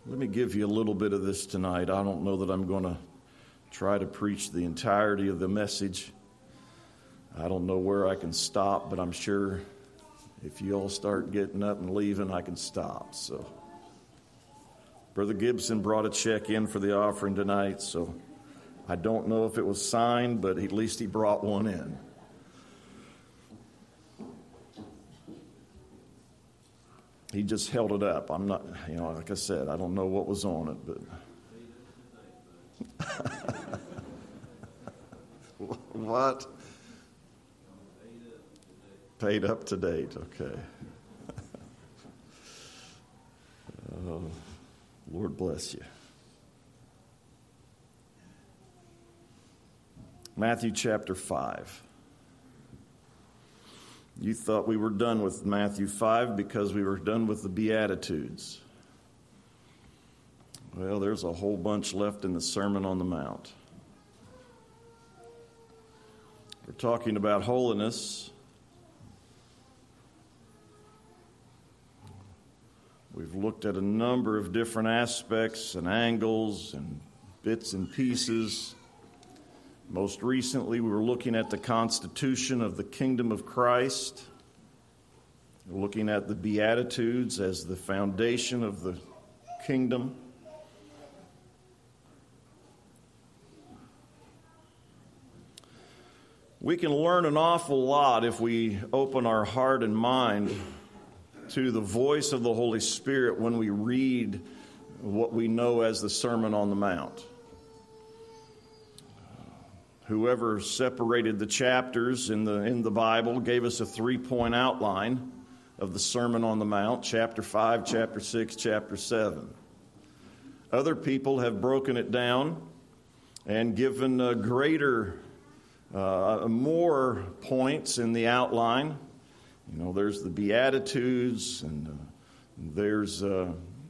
Let me give you a little bit of this tonight. I don't know that I'm going to try to preach the entirety of the message. I don't know where I can stop, but I'm sure if you all start getting up and leaving, I can stop. So, Brother Gibson brought a check in for the offering tonight, so I don't know if it was signed, but at least he brought one in. He just held it up. I'm not, like I said, I don't know what was on it, but... What? Paid up to date, okay. Oh, Lord bless you. Matthew chapter 5. You thought we were done with Matthew 5 because we were done with the Beatitudes. Well, there's a whole bunch left in the Sermon on the Mount. We're talking about holiness. We've looked at a number of different aspects and angles and bits and pieces. Most recently, we were looking at the constitution of the kingdom of Christ. We're looking at the Beatitudes as the foundation of the kingdom. We can learn an awful lot if we open our heart and mind to the voice of the Holy Spirit when we read what we know as the Sermon on the Mount. Whoever separated the chapters in the Bible gave us a 3-point outline of the Sermon on the Mount, chapter 5, chapter 6, chapter 7. Other people have broken it down and given more points in the outline. There's the Beatitudes, and there's the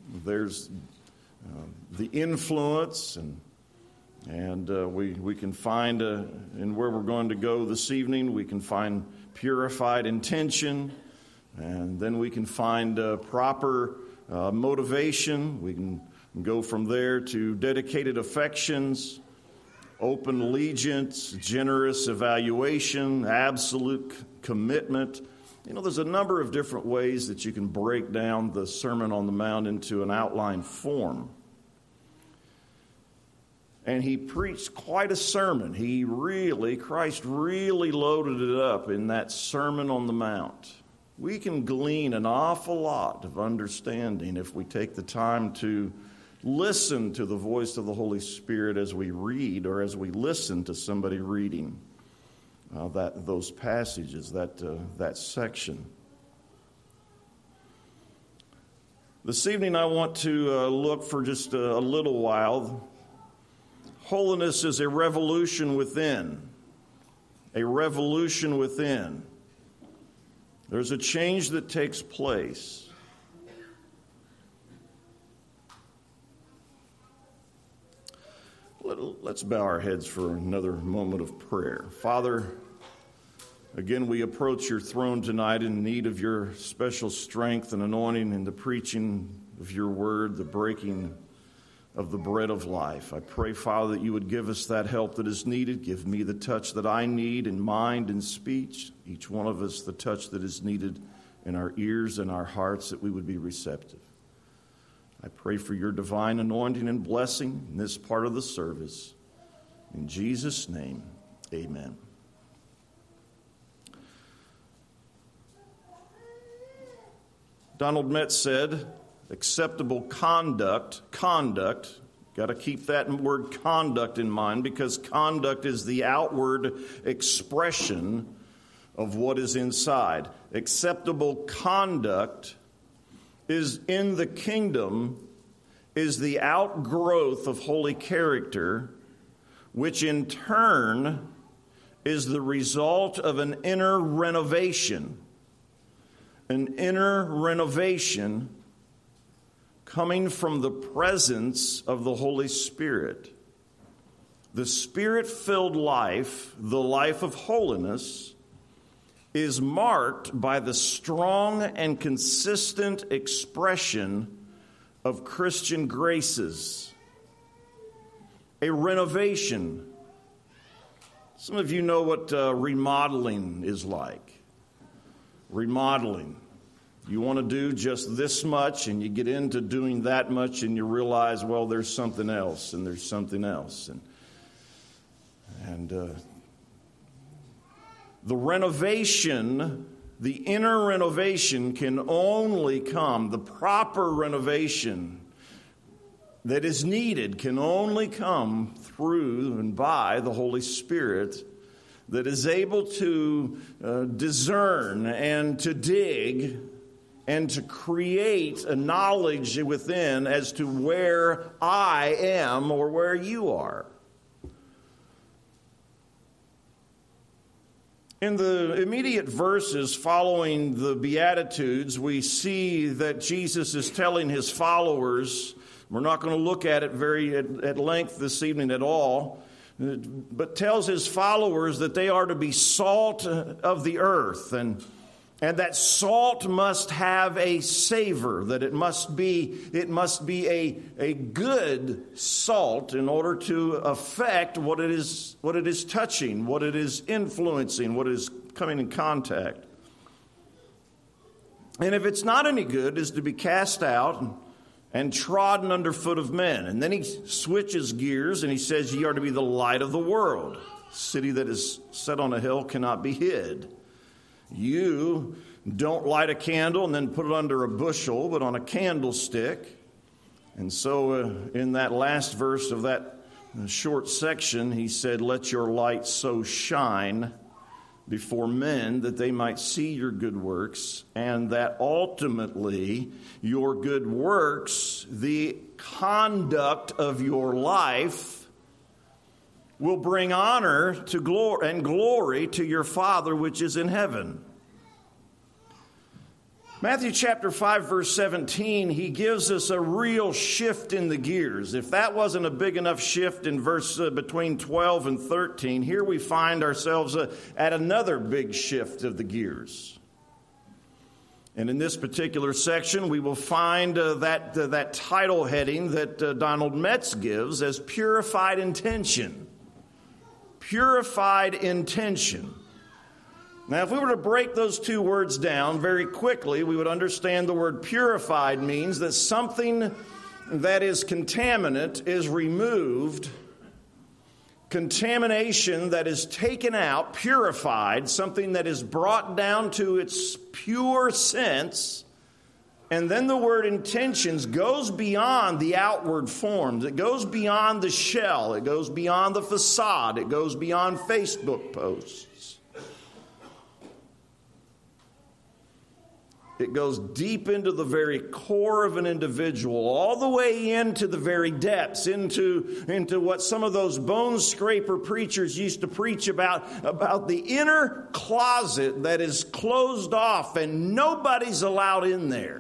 influence, and we can find, in where we're going to go this evening, we can find purified intention, and then we can find proper motivation. We can go from there to dedicated affections, open allegiance, generous evaluation, absolute commitment. There's a number of different ways that you can break down the Sermon on the Mount into an outline form. And he preached quite a sermon. Christ really loaded it up in that Sermon on the Mount. We can glean an awful lot of understanding if we take the time to listen to the voice of the Holy Spirit as we read or as we listen to somebody reading those passages, that section. This evening I want to look for just a little while. Holiness is a revolution within. A revolution within. There's a change that takes place. Let's bow our heads for another moment of prayer. Father, again, we approach your throne tonight in need of your special strength and anointing in the preaching of your word, the breaking of the bread of life. I pray, Father, that you would give us that help that is needed. Give me the touch that I need in mind and speech. Each one of us the touch that is needed in our ears and our hearts, that we would be receptive. I pray for your divine anointing and blessing in this part of the service. In Jesus' name, amen. Donald Metz said, acceptable conduct, got to keep that word conduct in mind, because conduct is the outward expression of what is inside. Acceptable conduct is in the kingdom, is the outgrowth of holy character, which in turn is the result of an inner renovation. An inner renovation coming from the presence of the Holy Spirit. The Spirit-filled life, the life of holiness, is marked by the strong and consistent expression of Christian graces, a renovation. Some of you know what remodeling is like. Remodeling. You want to do just this much, and you get into doing that much, and you realize, well, there's something else, and there's something else. And the renovation, the inner renovation can only come, the proper renovation that is needed can only come through and by the Holy Spirit that is able to discern and to dig and to create a knowledge within as to where I am or where you are. In the immediate verses following the Beatitudes, we see that Jesus is telling his followers, we're not going to look at it at length this evening at all, but tells his followers that they are to be salt of the earth, and that salt must have a savor, that it must be a good salt in order to affect what it is touching, what it is influencing, what is coming in contact. And if it's not any good, is to be cast out and trodden under foot of men. And then he switches gears and he says, ye are to be the light of the world. A city that is set on a hill cannot be hid. You don't light a candle and then put it under a bushel, but on a candlestick. And so in that last verse of that short section, he said, let your light so shine before men that they might see your good works, and that ultimately your good works, the conduct of your life, will bring honor to glory to your Father which is in heaven. Matthew chapter 5, verse 17, he gives us a real shift in the gears. If that wasn't a big enough shift in verse between 12 and 13, here we find ourselves at another big shift of the gears. And in this particular section, we will find that title heading that Donald Metz gives as purified intention. Purified intention. Now, if we were to break those two words down very quickly, we would understand the word purified means that something that is contaminant is removed, contamination that is taken out, purified, something that is brought down to its pure sense. And then the word intentions goes beyond the outward forms. It goes beyond the shell. It goes beyond the facade. It goes beyond Facebook posts. It goes deep into the very core of an individual, all the way into the very depths, into what some of those bone scraper preachers used to preach about the inner closet that is closed off and nobody's allowed in there.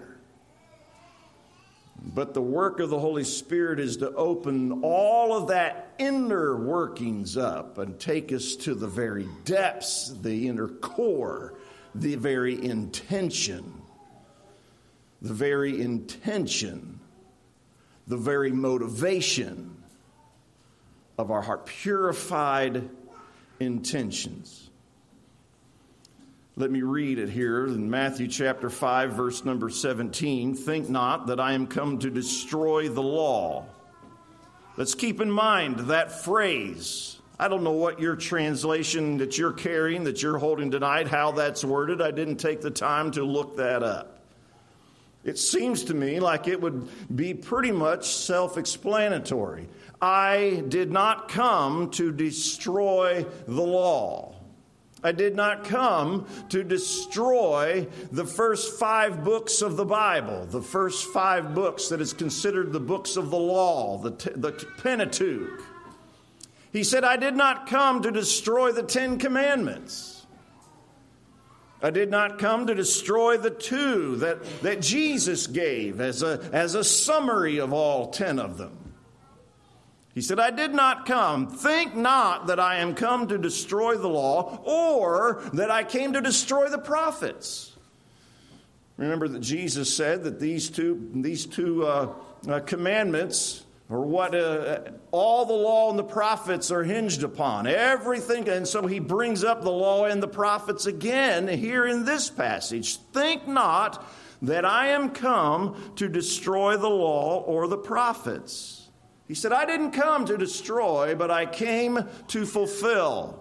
But the work of the Holy Spirit is to open all of that inner workings up and take us to the very depths, the inner core, the very intention. The very intention, the very motivation of our heart, purified intentions. Let me read it here in Matthew chapter 5, verse number 17. Think not that I am come to destroy the law. Let's keep in mind that phrase. I don't know what your translation that you're carrying, that you're holding tonight, how that's worded. I didn't take the time to look that up. It seems to me like it would be pretty much self-explanatory. I did not come to destroy the law. I did not come to destroy the first 5 books of the Bible, the first 5 books that is considered the books of the law, the Pentateuch. He said, I did not come to destroy the 10 Commandments. I did not come to destroy the 2 that Jesus gave as a summary of all 10 of them. He said, I did not come. Think not that I am come to destroy the law or that I came to destroy the prophets. Remember that Jesus said that these two commandments are what all the law and the prophets are hinged upon. Everything. And so he brings up the law and the prophets again here in this passage. Think not that I am come to destroy the law or the prophets. He said, I didn't come to destroy, but I came to fulfill.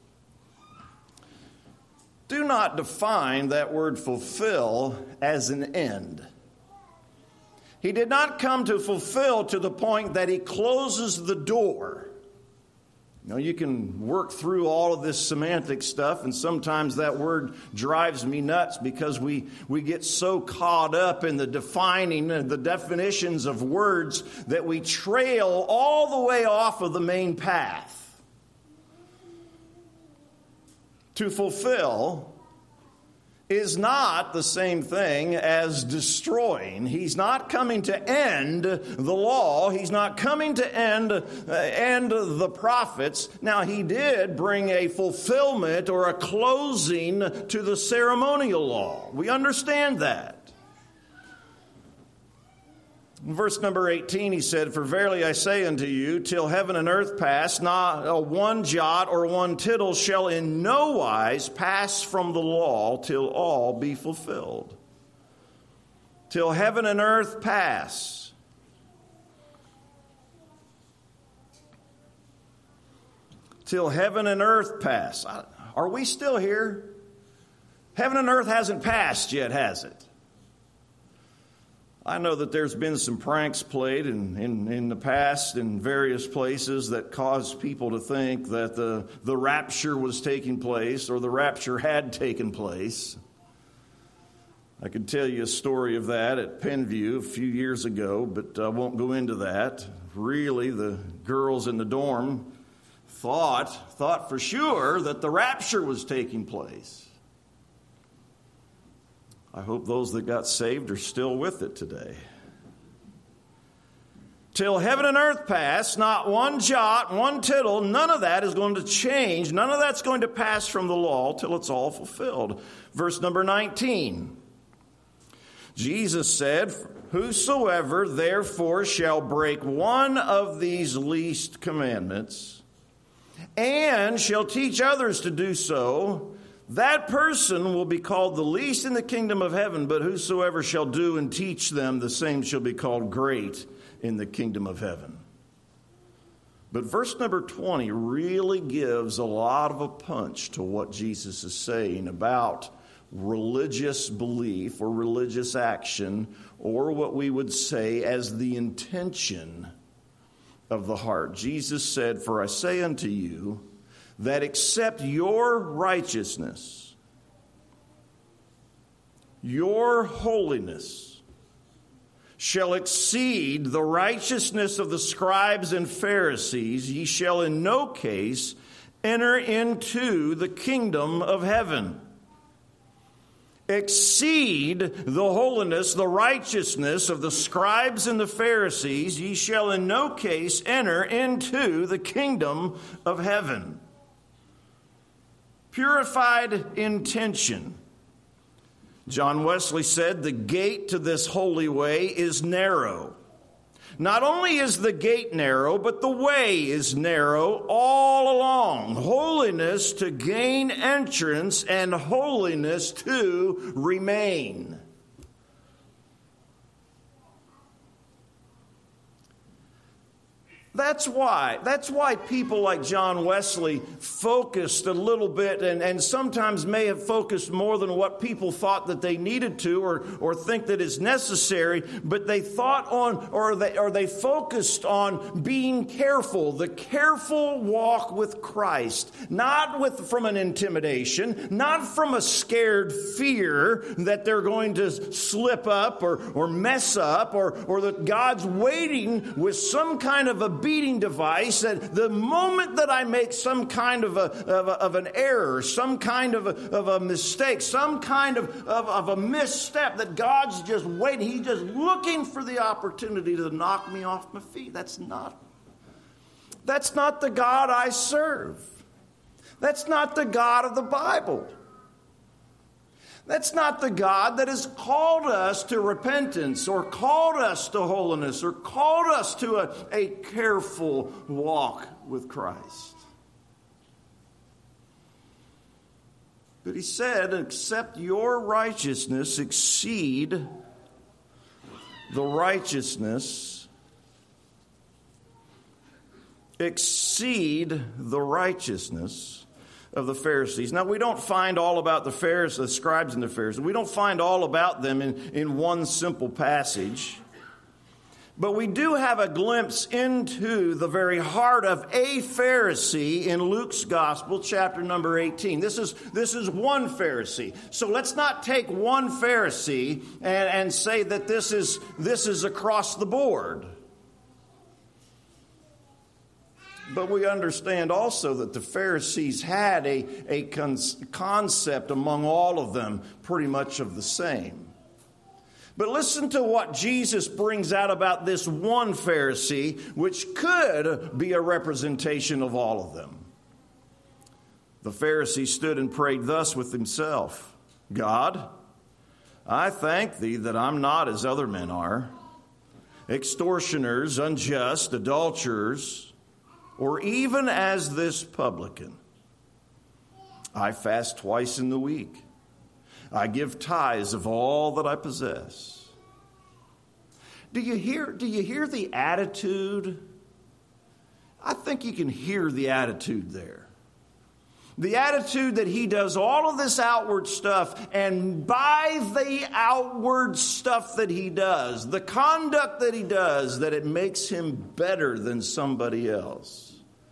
Do not define that word fulfill as an end. He did not come to fulfill to the point that he closes the door. You know, you can work through all of this semantic stuff, and sometimes that word drives me nuts because we get so caught up in the defining and the definitions of words that we trail all the way off of the main path. To fulfill is not the same thing as destroying. He's not coming to end the law. He's not coming to end the prophets. Now, he did bring a fulfillment or a closing to the ceremonial law. We understand that. In verse number 18, he said, For verily I say unto you, till heaven and earth pass, not one jot or one tittle shall in no wise pass from the law till all be fulfilled. Till heaven and earth pass. Till heaven and earth pass. Are we still here? Heaven and earth hasn't passed yet, has it? I know that there's been some pranks played in the past in various places that caused people to think that the rapture was taking place or the rapture had taken place. I could tell you a story of that at Penview a few years ago, but I won't go into that. Really, the girls in the dorm thought for sure that the rapture was taking place. I hope those that got saved are still with it today. Till heaven and earth pass, not one jot, one tittle, none of that is going to change. None of that's going to pass from the law till it's all fulfilled. Verse number 19. Jesus said, Whosoever therefore shall break one of these least commandments, and shall teach others to do so, that person will be called the least in the kingdom of heaven, but whosoever shall do and teach them, the same shall be called great in the kingdom of heaven. But verse number 20 really gives a lot of a punch to what Jesus is saying about religious belief or religious action, or what we would say as the intention of the heart. Jesus said, For I say unto you, that except your righteousness, your holiness, shall exceed the righteousness of the scribes and Pharisees, ye shall in no case enter into the kingdom of heaven. Exceed the holiness, the righteousness of the scribes and the Pharisees, ye shall in no case enter into the kingdom of heaven. Purified intention. John Wesley said, the gate to this holy way is narrow. Not only is the gate narrow, but the way is narrow all along. Holiness to gain entrance and holiness to remain. That's why people like John Wesley focused a little bit and sometimes may have focused more than what people thought that they needed to or think that is necessary, but they thought on or they focused on being careful, the careful walk with Christ, not from an intimidation, not from a scared fear that they're going to slip up or mess up or that God's waiting with some kind of a beating device, that the moment that I make some kind of an error, some kind of a mistake, some kind of a misstep, that God's just waiting. He's just looking for the opportunity to knock me off my feet. That's not the God I serve. That's not the God of the Bible. That's not the God that has called us to repentance or called us to holiness or called us to a careful walk with Christ. But he said, except your righteousness exceed the righteousness of the Pharisees. Now, we don't find all about the Pharisees, the scribes and the Pharisees. We don't find all about them in one simple passage. But we do have a glimpse into the very heart of a Pharisee in Luke's Gospel, chapter number 18. This is one Pharisee. So let's not take one Pharisee and say that this is across the board. But we understand also that the Pharisees had a concept among all of them pretty much of the same. But listen to what Jesus brings out about this one Pharisee, which could be a representation of all of them. The Pharisee stood and prayed thus with himself, God, I thank thee that I'm not as other men are, extortioners, unjust, adulterers, or even as this publican. I fast twice in the week. I give tithes of all that I possess. Do you hear the attitude? I think you can hear the attitude there. The attitude that he does all of this outward stuff, and by the outward stuff that he does, the conduct that he does, that it makes him better than somebody else.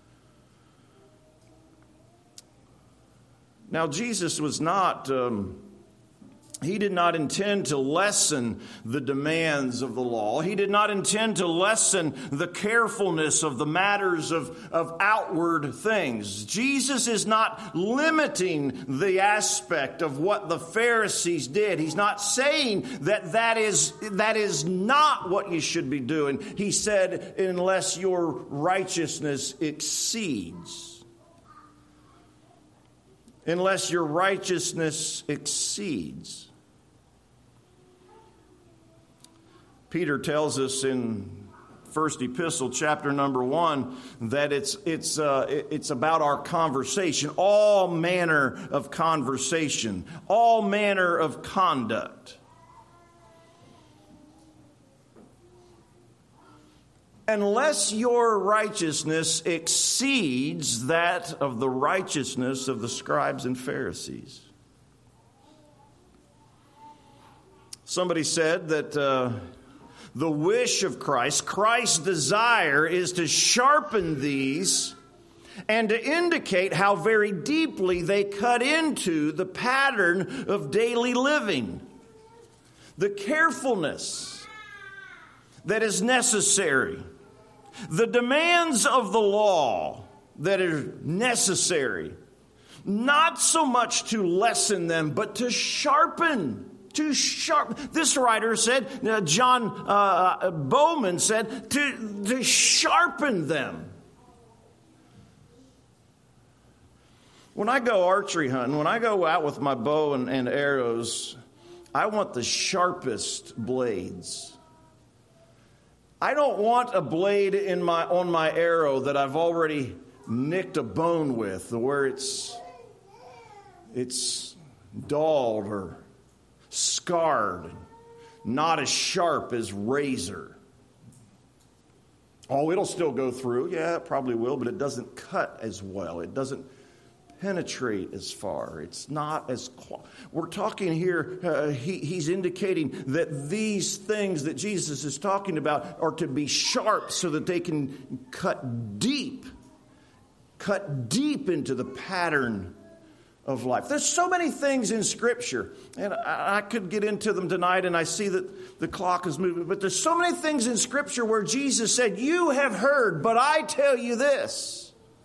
Now, Jesus was not... He did not intend to lessen the demands of the law. He did not intend to lessen the carefulness of the matters of outward things. Jesus is not limiting the aspect of what the Pharisees did. He's not saying that is not what you should be doing. He said, unless your righteousness exceeds. Unless your righteousness exceeds. Peter tells us in First Epistle, chapter number 1, that it's about our conversation, all manner of conversation, all manner of conduct. Unless your righteousness exceeds that of the righteousness of the scribes and Pharisees. Somebody said that the wish of Christ's desire is to sharpen these and to indicate how very deeply they cut into the pattern of daily living. The carefulness that is necessary. The demands of the law that are necessary, not so much to lessen them, but to sharpen. This writer said, John Bowman said, to sharpen them. When I go archery hunting, when I go out with my bow and arrows, I want the sharpest blades. I don't want a blade on my arrow that I've already nicked a bone with, where it's dulled or scarred, not as sharp as razor. Oh, it'll still go through. Yeah, it probably will, but it doesn't cut as well. It doesn't penetrate as far. It's not as... We're talking here, he's indicating that these things that Jesus is talking about are to be sharp so that they can cut deep into the pattern of life. There's so many things in Scripture, and I could get into them tonight, and I see that the clock is moving, but there's so many things in Scripture where Jesus said, you have heard, but I tell you this.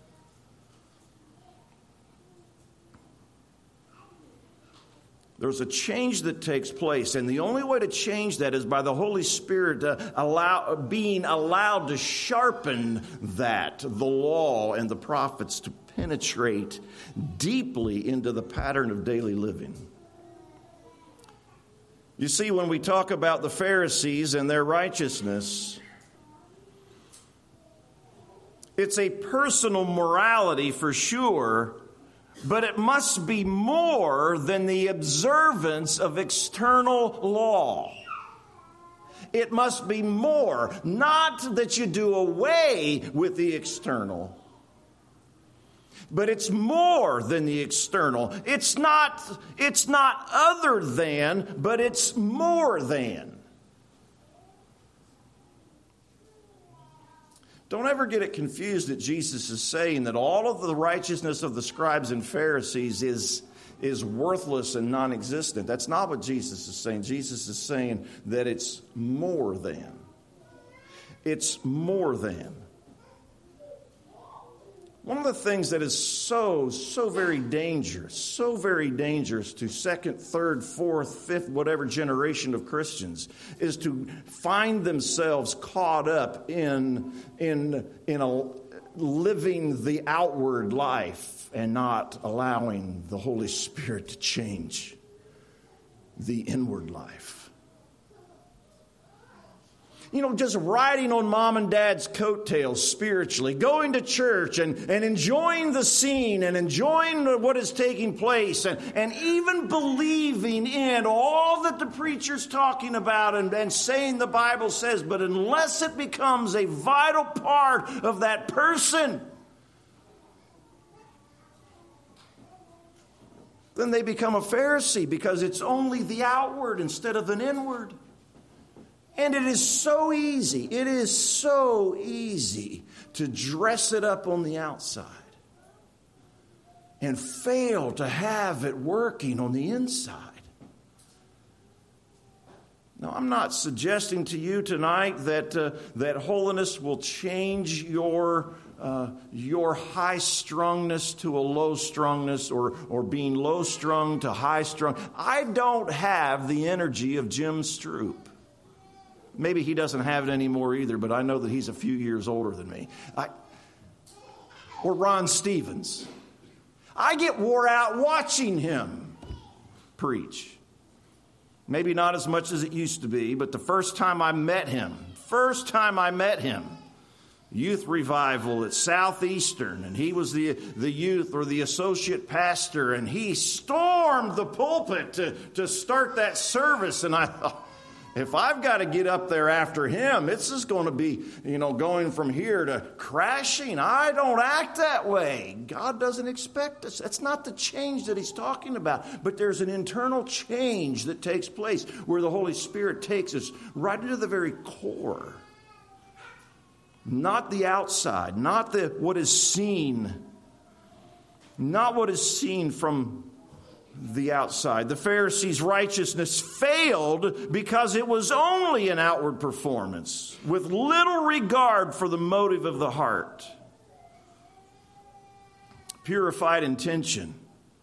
There's a change that takes place, and the only way to change that is by the Holy Spirit being allowed to sharpen that, the law and the prophets, to penetrate deeply into the pattern of daily living. You see, when we talk about the Pharisees and their righteousness, it's a personal morality for sure, but it must be more than the observance of external law. It must be more, not that you do away with the external, but it's more than the external. It's not other than, but it's more than. Don't ever get it confused that Jesus is saying that all of the righteousness of the scribes and Pharisees is worthless and non-existent. That's not what Jesus is saying. Jesus is saying that it's more than. It's more than. One of the things that is so very dangerous to second, third, fourth, fifth, whatever generation of Christians is to find themselves caught up in living the outward life and not allowing the Holy Spirit to change the inward life. You know, just riding on mom and dad's coattails spiritually, going to church and enjoying the scene and enjoying what is taking place and even believing in all that the preacher's talking about and saying the Bible says, but unless it becomes a vital part of that person, then they become a Pharisee because it's only the outward instead of an inward. And it is so easy to dress it up on the outside and fail to have it working on the inside. Now, I'm not suggesting to you tonight that holiness will change your high-strungness to a low-strungness or being low-strung to high-strung. I don't have the energy of Jim Stroop. Maybe he doesn't have it anymore either, but I know that he's a few years older than me. Or Ron Stevens. I get wore out watching him preach. Maybe not as much as it used to be, but the first time I met him, youth revival at Southeastern, and he was the youth or the associate pastor, and he stormed the pulpit to start that service, and I thought, if I've got to get up there after him, it's just going to be, going from here to crashing. I don't act that way. God doesn't expect us. That's not the change that he's talking about. But there's an internal change that takes place where the Holy Spirit takes us right into the very core. Not the outside, not what is seen. Not what is seen from the outside. The Pharisees' righteousness failed because it was only an outward performance with little regard for the motive of the heart. Purified intention.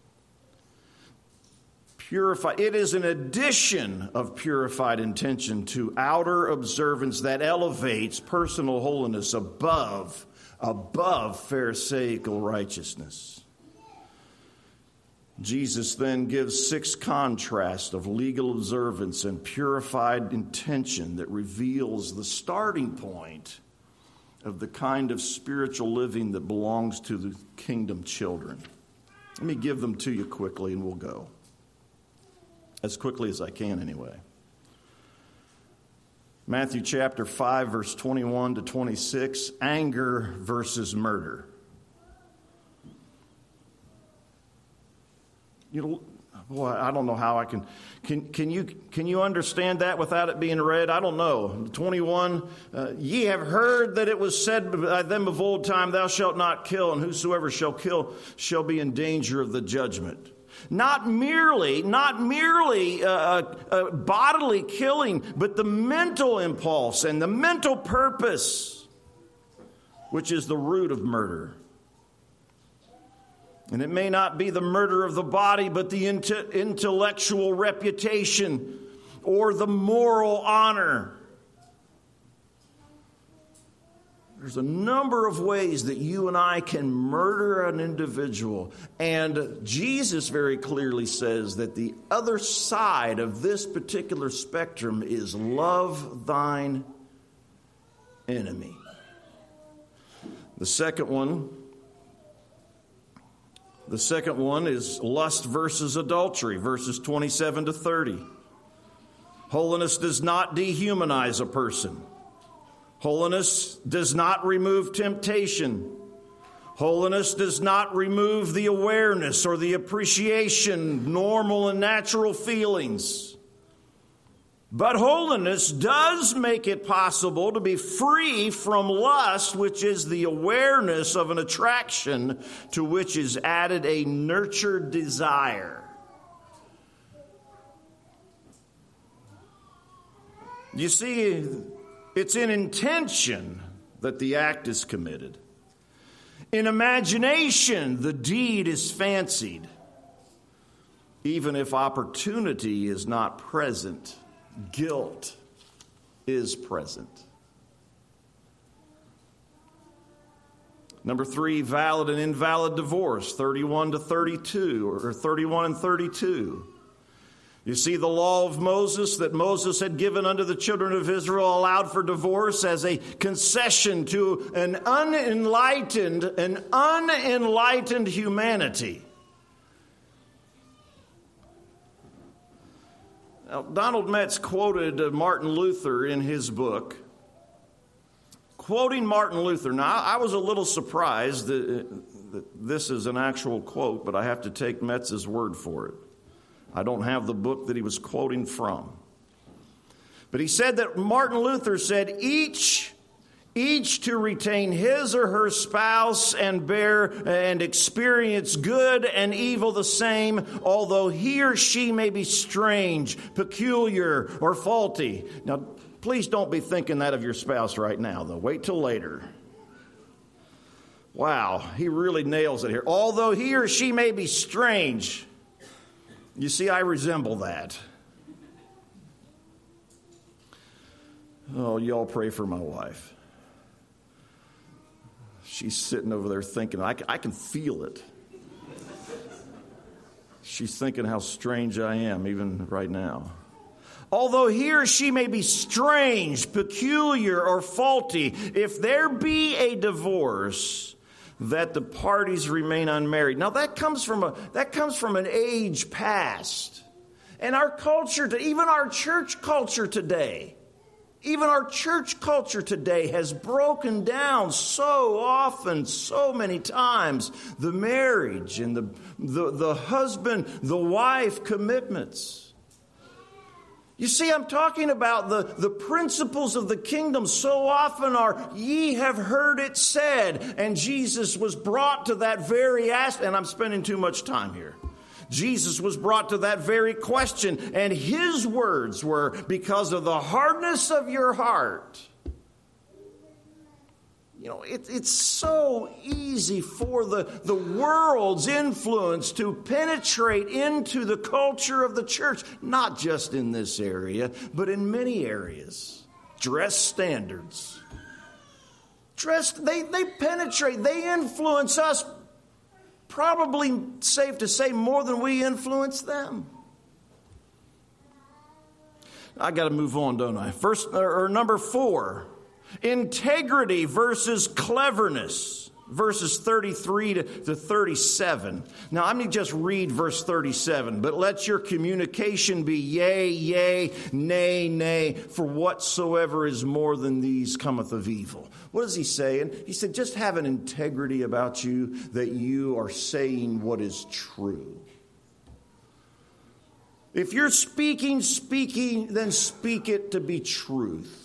It is an addition of purified intention to outer observance that elevates personal holiness above Pharisaical righteousness. Jesus then gives 6 contrasts of legal observance and purified intention that reveals the starting point of the kind of spiritual living that belongs to the kingdom children. Let me give them to you quickly and we'll go. As quickly as I can anyway. Matthew chapter 5, verse 21 to 26, anger versus murder. Boy, I don't know how I can you understand that without it being read? I don't know. 21, ye have heard that it was said by them of old time, thou shalt not kill, and whosoever shall kill shall be in danger of the judgment. Not merely bodily killing, but the mental impulse and the mental purpose, which is the root of murder. And it may not be the murder of the body, but the intellectual reputation or the moral honor. There's a number of ways that you and I can murder an individual. And Jesus very clearly says that the other side of this particular spectrum is love thine enemy. The second one is lust versus adultery, verses 27 to 30. Holiness does not dehumanize a person. Holiness does not remove temptation. Holiness does not remove the awareness or the appreciation, normal and natural feelings. But holiness does make it possible to be free from lust, which is the awareness of an attraction to which is added a nurtured desire. You see, it's in intention that the act is committed. In imagination, the deed is fancied. Even if opportunity is not present, guilt is present. Number 3, valid and invalid divorce, 31 to 32, or 31 and 32. You see, the law of Moses that Moses had given unto the children of Israel allowed for divorce as a concession to an unenlightened humanity. Now, Donald Metz quoted Martin Luther in his book. Quoting Martin Luther, now I was a little surprised that this is an actual quote, but I have to take Metz's word for it. I don't have the book that he was quoting from. But he said that Martin Luther said, each to retain his or her spouse and bear and experience good and evil the same, although he or she may be strange, peculiar, or faulty. Now, please don't be thinking that of your spouse right now, though. Wait till later. Wow, he really nails it here. Although he or she may be strange. You see, I resemble that. Oh, y'all pray for my wife. She's sitting over there thinking, I can feel it. She's thinking how strange I am, even right now. Although he or she may be strange, peculiar, or faulty, if there be a divorce, that the parties remain unmarried. Now that comes from an age past. And our culture, even our church culture today, has broken down so often, so many times, the marriage and the husband, the wife commitments. You see, I'm talking about the principles of the kingdom so often are, ye have heard it said. And Jesus was brought to that very aspect, and I'm spending too much time here. Jesus was brought to that very question, and his words were, because of the hardness of your heart. You know, it's so easy for the world's influence to penetrate into the culture of the church, not just in this area, but in many areas. Dress standards. They penetrate, they influence us, probably safe to say more than we influence them. I got to move on, don't I? Number 4. Integrity versus cleverness, verses 33 to 37. Now, I'm going to just read verse 37. But let your communication be yea, yea, nay, nay, for whatsoever is more than these cometh of evil. What is he saying? He said, just have an integrity about you that you are saying what is true. If you're speaking, then speak it to be truth.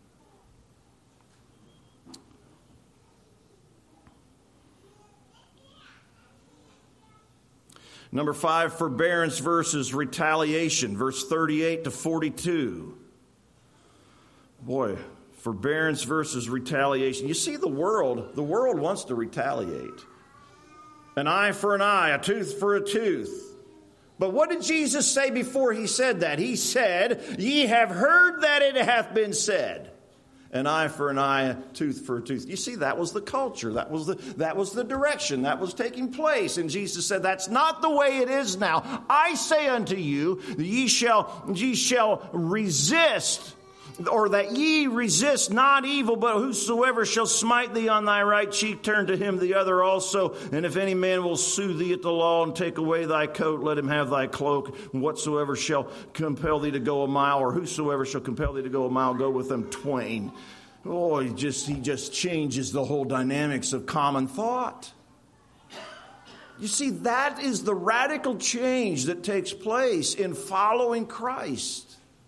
Number 5, forbearance versus retaliation, verse 38 to 42. Boy, forbearance versus retaliation. You see, the world wants to retaliate. An eye for an eye, a tooth for a tooth. But what did Jesus say before he said that? He said, ye have heard that it hath been said. An eye for an eye, a tooth for a tooth. You see, that was the culture. That was the direction that was taking place. And Jesus said, that's not the way it is now. I say unto you, ye shall resist, or that ye resist not evil, but whosoever shall smite thee on thy right cheek, turn to him the other also. And if any man will sue thee at the law and take away thy coat, let him have thy cloak. And whatsoever shall compel thee to go a mile, or whosoever shall compel thee to go a mile, go with them twain. Oh, he just changes the whole dynamics of common thought. You see, that is the radical change that takes place in following Christ.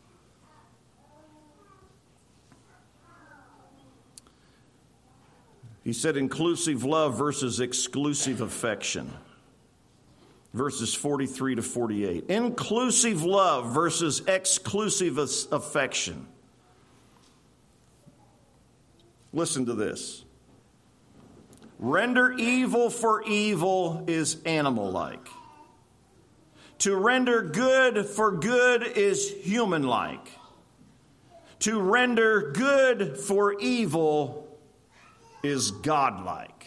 He said inclusive love versus exclusive affection. Verses 43 to 48. Inclusive love versus exclusive affection. Listen to this. Render evil for evil is animal-like. To render good for good is human-like. To render good for evil is godlike.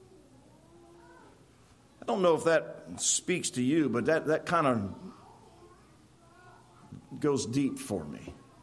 I don't know if that speaks to you, but that kind of goes deep for me.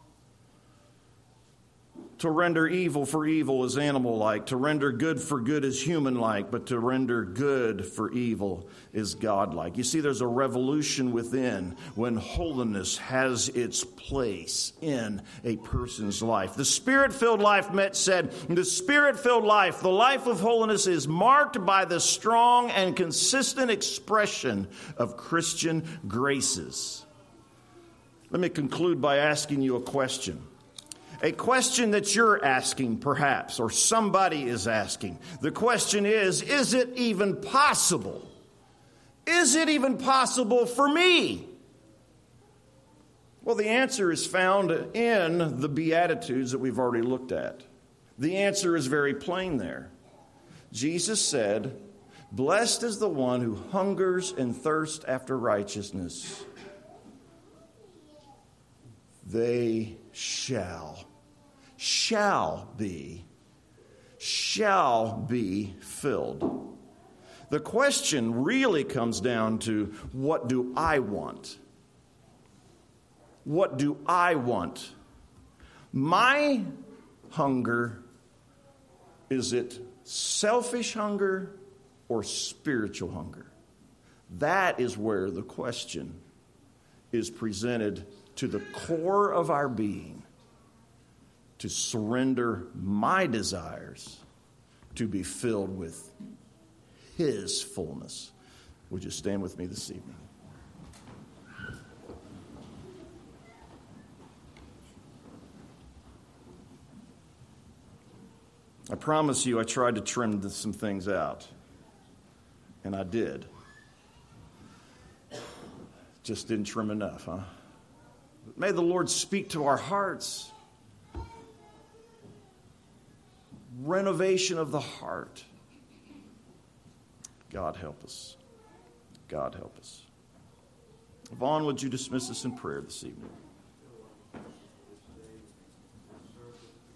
To render evil for evil is animal-like. To render good for good is human-like. But to render good for evil is God-like. You see, there's a revolution within when holiness has its place in a person's life. The Spirit-filled life, Metz said, the Spirit-filled life, the life of holiness, is marked by the strong and consistent expression of Christian graces. Let me conclude by asking you a question. A question that you're asking, perhaps, or somebody is asking. The question is it even possible? Is it even possible for me? Well, the answer is found in the Beatitudes that we've already looked at. The answer is very plain there. Jesus said, "Blessed is the one who hungers and thirsts after righteousness. They shall be filled." The question really comes down to, what do I want? What do I want? My hunger, is it selfish hunger or spiritual hunger? That is where the question is presented to the core of our being, to surrender my desires to be filled with His fullness. Would you stand with me this evening? I promise you I tried to trim some things out, and I did. Just didn't trim enough, huh? May the Lord speak to our hearts. Renovation of the heart. God help us. God help us. Vaughn, would you dismiss us in prayer this evening?